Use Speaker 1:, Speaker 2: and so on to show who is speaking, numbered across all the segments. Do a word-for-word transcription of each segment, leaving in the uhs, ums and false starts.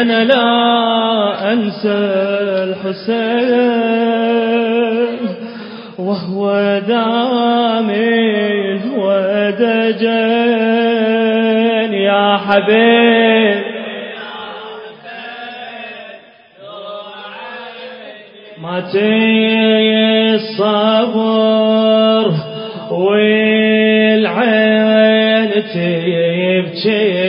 Speaker 1: أنا لا أنسى الحسين وهو دامي ودجن يا حبيب ما تي الصبر والعين تبكي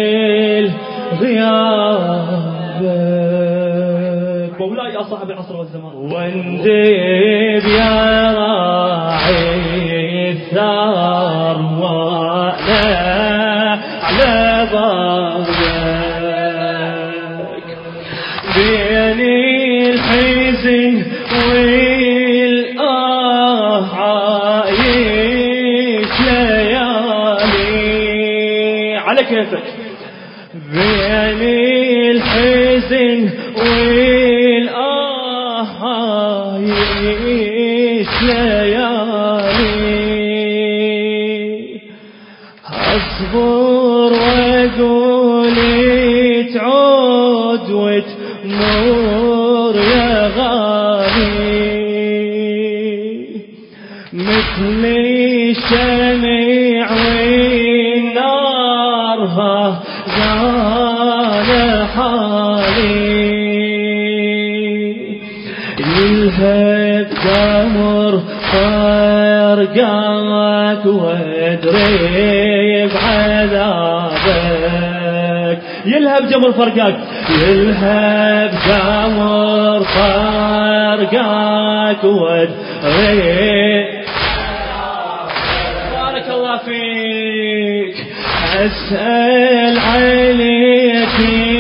Speaker 1: غيابك مولاي يا صاحب العصر والزمان واندب يا راعي الثار وانا على بابك بيني الحزن والآه عايش ليالي على كيفك بيني الحزن والآه عايش ليالي أصبر وأقول تعود وتمر يا غالي مثل الشمع والنار زال حالي يلهب دمر فرقاك وادري بعذابك يلهب جمر فرقاك يلهب جمر فرقاك وادري بارك الله فيك أسأل عليك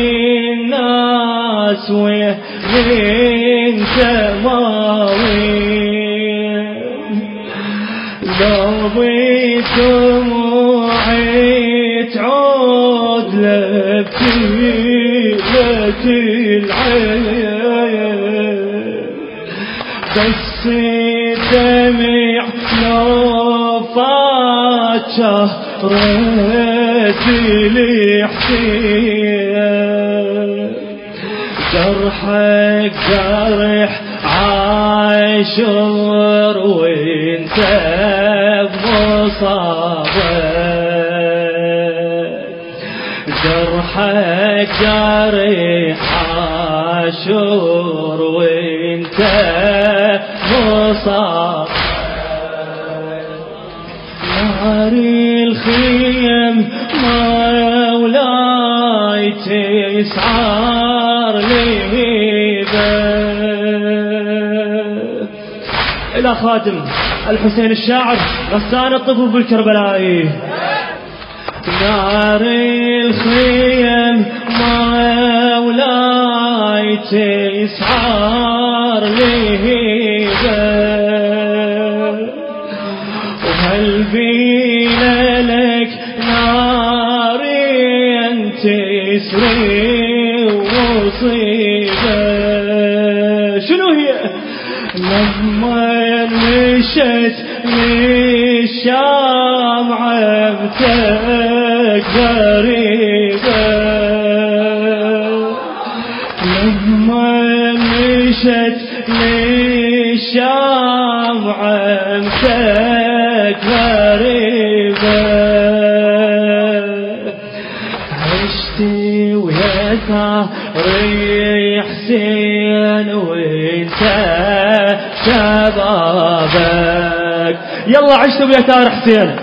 Speaker 1: الناس وين سماوين لو بدموعي تعود لبكيلة العين بس دمع لو فات شهرتي لحسين جرحك جرح عاشر وانت بمصابك جرحك جرح عاشر وانت مصابك نار الخيم مولاي تسعار لهيبة إلى خادم الحسين الشاعر غسان الطفوف الكربلائي نار الخيم مولاي تسعار لهيبة وهالبينا لك ناري انت تسري وصيبة شنو هي لما مشت للشام عبتك غريبة لما مشت للشام عبتك غريبة عشتي ويا ثاري حسين وانت شبابك يلا عشت ويا ثار حسين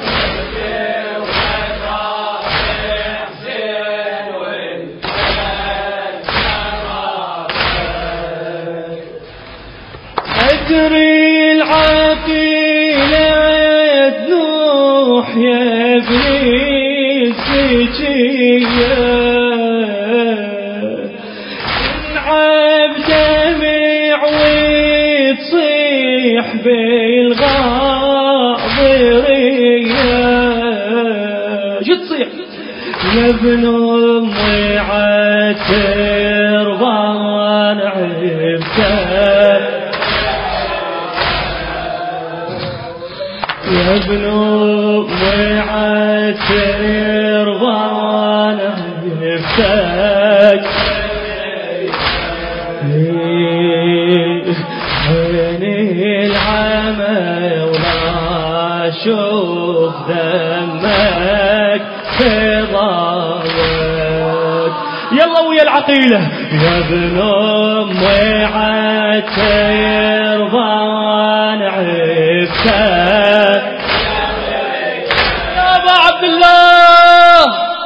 Speaker 1: أدري العقيلة تنوح يا ابني السجية انعب دمع وتصيح بالغاضرية شو تصيح يا ابن امي عتر ضان عبتك يا ابن امي عتر ضان عبتك عيني العمى ولا اشوف دمك في ضوك. يلا ويا العقيلة يا ابن امي عتير ضان عفتك يا ابا عبد الله.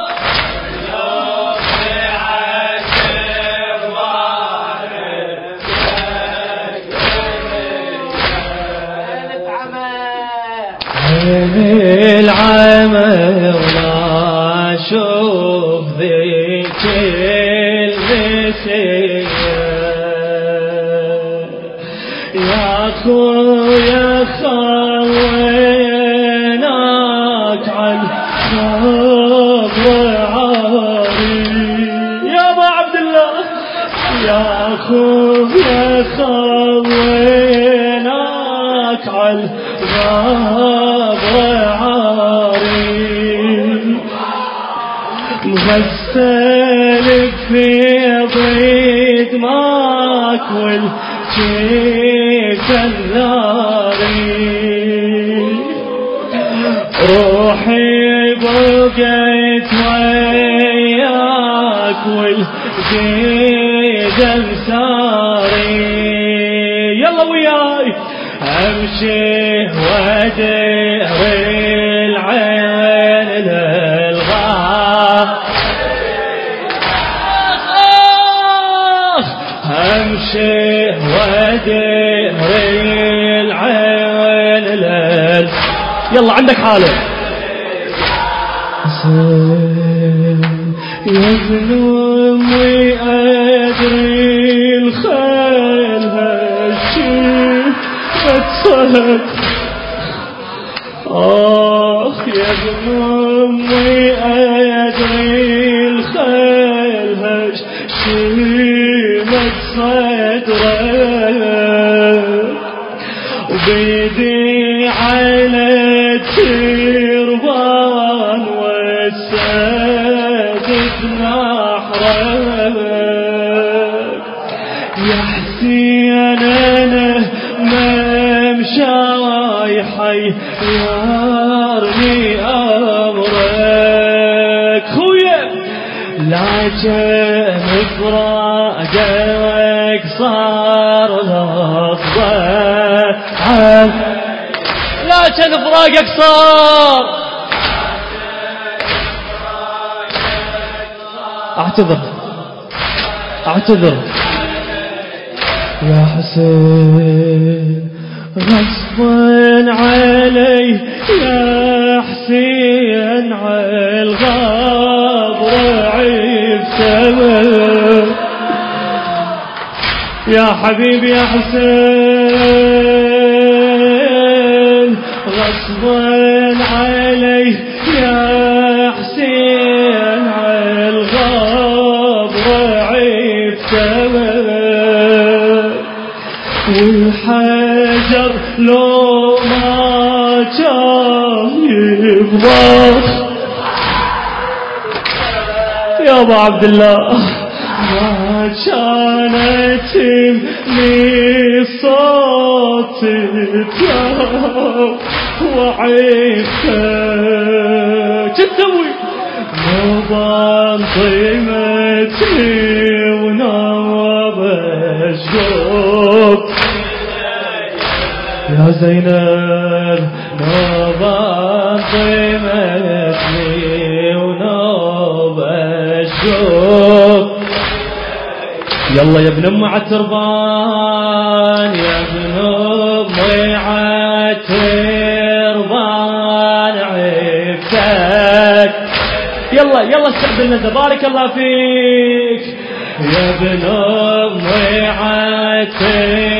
Speaker 1: عيني العمى ولا اشوف ذيك المسية يا خويا خويناك عالخبر عاري يا ابا عبد الله يا خويا خويناك عالخبر عاري مغسل في ضيد ماك والجيف الناري روحي بقيت وياك والجيد انساري. يلا وياي امشي ودير العين للغار امشي ودير العين لل. يلا عندك حالة يا ابن امي ادري الخيل هالشي بتصهد اخ يا ابن امي ادري الخيل هالشي صدرك وبيدي على التربان والسد بنحرك يا حسين انا ممشاي حيرني امرك خويا لا كان فراقك صار لفظة لا كان فراقك صار. اعتذر اعتذر يا حسين غصبا علي يا حسين عالغابر عفتك يا حبيبي يا حسين غصبا علي يا حسين عالغابر عفتك والحجر لو ما كان يفضح يا ابو عبد الله ما كانت من صوت وعيفتك تسوي نوبان طيمتني ونوب الشوق يا زينب نوبان طيمتني ونوب الشوق. يلا يا ابن ام عالتربان يا ابن امي عالتربان عفتك. يلا يلا استقبلنا بارك الله فيك يا ابن امي عالتربان